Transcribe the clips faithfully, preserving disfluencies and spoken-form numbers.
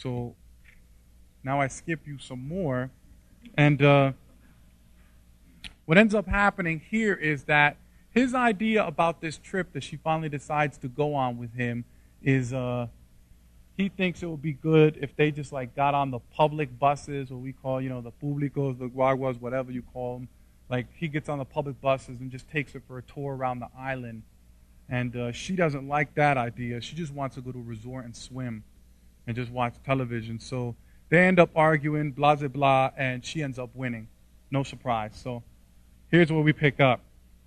So now I skip you some more. And uh, what ends up happening here is that his idea about this trip that she finally decides to go on with him is uh, he thinks it would be good if they just like got on the public buses, what we call, you know, the públicos, the guaguas, whatever you call them. Like he gets on the public buses and just takes her for a tour around the island. And uh, she doesn't like that idea. She just wants to go to a resort and swim and just watch television. So they end up arguing, blah, blah, blah, and she ends up winning. No surprise. So here's where we pick up.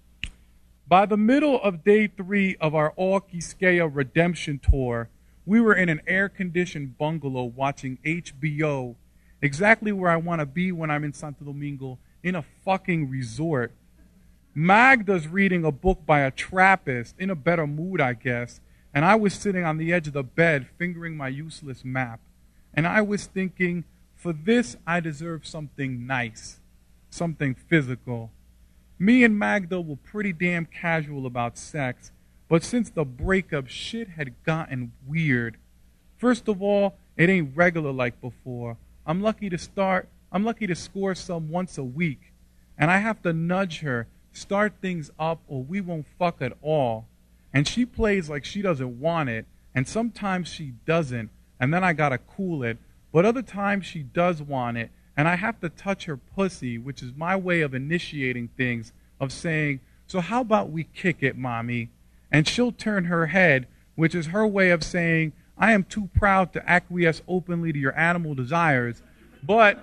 By the middle of day three of our All Quisqueya redemption tour, we were in an air-conditioned bungalow watching H B O, exactly where I want to be when I'm in Santo Domingo, in a fucking resort. Magda's reading a book by a Trappist, in a better mood, I guess, and I was sitting on the edge of the bed fingering my useless map. And I was thinking, for this I deserve something nice, something physical. Me and Magda were pretty damn casual about sex, but since the breakup, shit had gotten weird. First of all, it ain't regular like before. I'm lucky to start, I'm lucky to score some once a week. And I have to nudge her, start things up, or we won't fuck at all. And she plays like she doesn't want it, and sometimes she doesn't, and then I gotta cool it. But other times she does want it, and I have to touch her pussy, which is my way of initiating things, of saying, so how about we kick it, mommy? And she'll turn her head, which is her way of saying, I am too proud to acquiesce openly to your animal desires, but,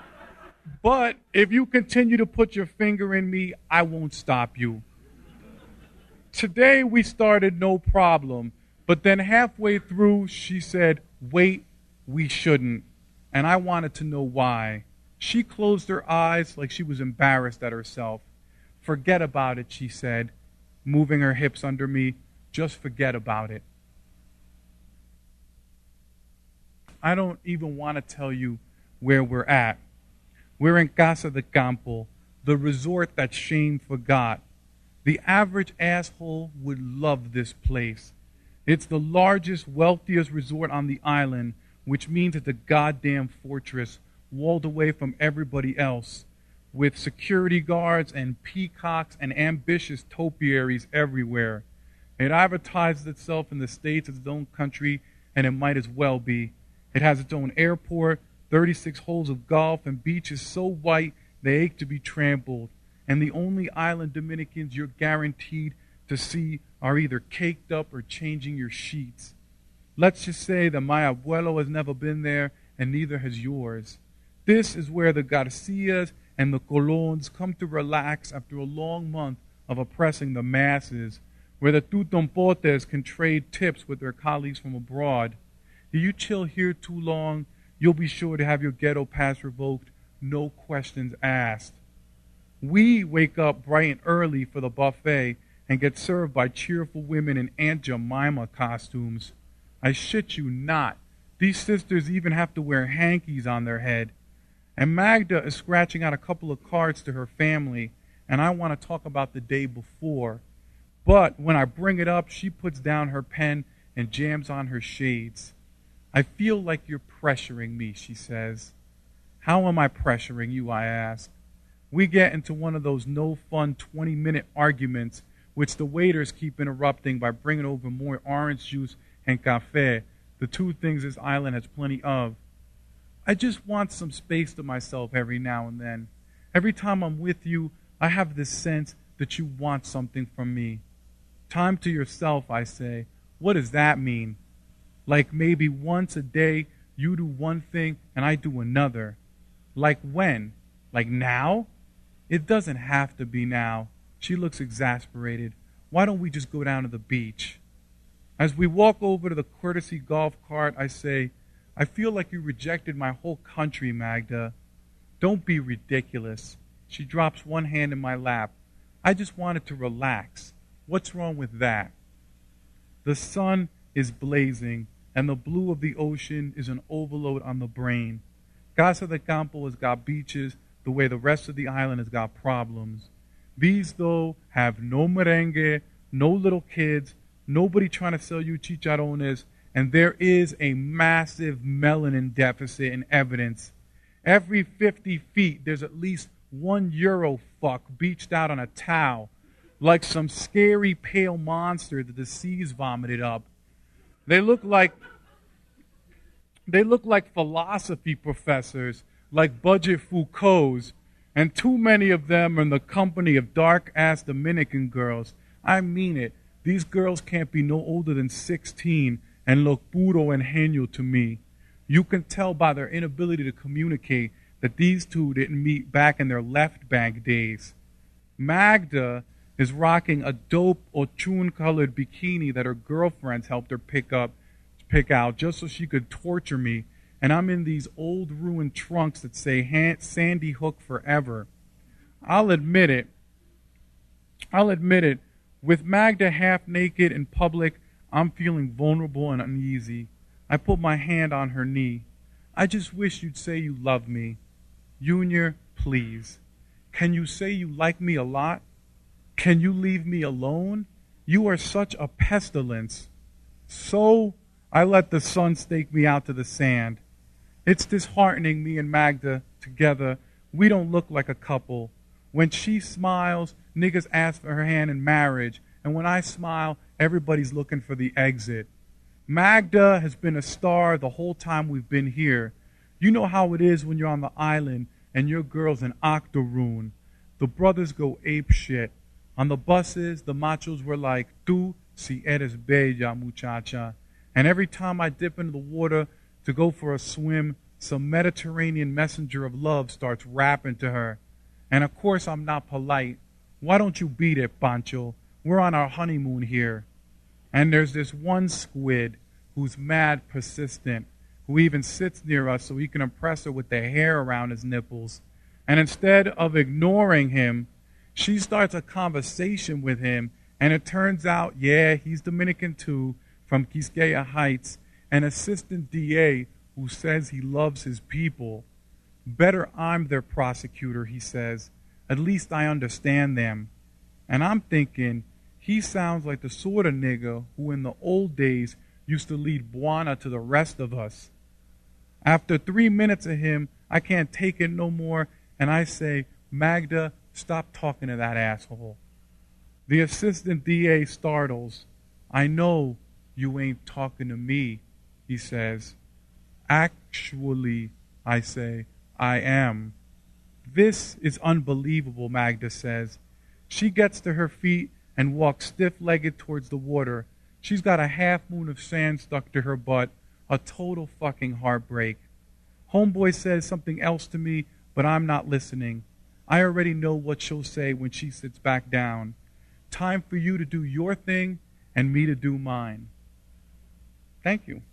but if you continue to put your finger in me, I won't stop you. Today we started no problem, but then halfway through she said, wait, we shouldn't. And I wanted to know why. She closed her eyes like she was embarrassed at herself. Forget about it, she said, moving her hips under me. Just forget about it. I don't even want to tell you where we're at. We're in Casa de Campo, the resort that Shane forgot. The average asshole would love this place. It's the largest, wealthiest resort on the island, which means it's a goddamn fortress, walled away from everybody else, with security guards and peacocks and ambitious topiaries everywhere. It advertises itself in the States as its own country, and it might as well be. It has its own airport, thirty-six holes of golf, and beaches so white they ache to be trampled. And the only island Dominicans you're guaranteed to see are either caked up or changing your sheets. Let's just say that my abuelo has never been there, and neither has yours. This is where the Garcias and the Colons come to relax after a long month of oppressing the masses, where the Tutompotes can trade tips with their colleagues from abroad. If you chill here too long, you'll be sure to have your ghetto pass revoked, no questions asked. We wake up bright and early for the buffet and get served by cheerful women in Aunt Jemima costumes. I shit you not. These sisters even have to wear hankies on their head. And Magda is scratching out a couple of cards to her family, and I want to talk about the day before. But when I bring it up, she puts down her pen and jams on her shades. I feel like you're pressuring me, she says. How am I pressuring you, I ask. We get into one of those no-fun twenty-minute arguments which the waiters keep interrupting by bringing over more orange juice and café, the two things this island has plenty of. I just want some space to myself every now and then. Every time I'm with you, I have this sense that you want something from me. Time to yourself, I say. What does that mean? Like maybe once a day you do one thing and I do another. Like when? Like now? It doesn't have to be now. She looks exasperated. Why don't we just go down to the beach? As we walk over to the courtesy golf cart, I say, I feel like you rejected my whole country, Magda. Don't be ridiculous. She drops one hand in my lap. I just wanted to relax. What's wrong with that? The sun is blazing, and the blue of the ocean is an overload on the brain. Casa de Campo has got beaches the way the rest of the island has got problems. These, though, have no merengue, no little kids, nobody trying to sell you chicharrones, and there is a massive melanin deficit in evidence. Every fifty feet, there's at least one Euro fuck beached out on a towel, like some scary pale monster that the seas vomited up. They look like they look like philosophy professors, like Budget Foucault's, and too many of them are in the company of dark-ass Dominican girls. I mean it. These girls can't be no older than sixteen and look puro ingenio to me. You can tell by their inability to communicate that these two didn't meet back in their left bank days. Magda is rocking a dope Ochun-colored bikini that her girlfriends helped her pick up, pick out just so she could torture me, and I'm in these old ruined trunks that say Sandy Hook forever. I'll admit it. I'll admit it. With Magda half naked in public, I'm feeling vulnerable and uneasy. I put my hand on her knee. I just wish you'd say you love me. Junior, please. Can you say you like me a lot? Can you leave me alone? You are such a pestilence. So I let the sun stake me out to the sand. It's disheartening, me and Magda together. We don't look like a couple. When she smiles, niggas ask for her hand in marriage. And when I smile, everybody's looking for the exit. Magda has been a star the whole time we've been here. You know how it is when you're on the island and your girl's an octoroon. The brothers go ape shit. On the buses, the machos were like, tú si eres bella, muchacha. And every time I dip into the water to go for a swim, some Mediterranean messenger of love starts rapping to her. And of course I'm not polite. Why don't you beat it, Pancho? We're on our honeymoon here. And there's this one squid who's mad persistent, who even sits near us so he can impress her with the hair around his nipples. And instead of ignoring him, she starts a conversation with him, and it turns out, yeah, he's Dominican too, from Quisqueya Heights, an assistant D A who says he loves his people. Better I'm their prosecutor, he says. At least I understand them. And I'm thinking, he sounds like the sort of nigga who in the old days used to lead Buana to the rest of us. After three minutes of him, I can't take it no more, and I say, Magda, stop talking to that asshole. The assistant D A startles. I know you ain't talking to me, he says. Actually, I say, I am. This is unbelievable, Magda says. She gets to her feet and walks stiff-legged towards the water. She's got a half moon of sand stuck to her butt, a total fucking heartbreak. Homeboy says something else to me, but I'm not listening. I already know what she'll say when she sits back down. Time for you to do your thing and me to do mine. Thank you.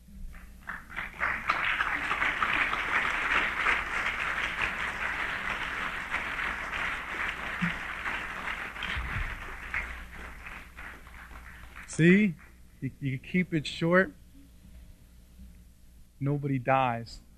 See, you, you keep it short, nobody dies.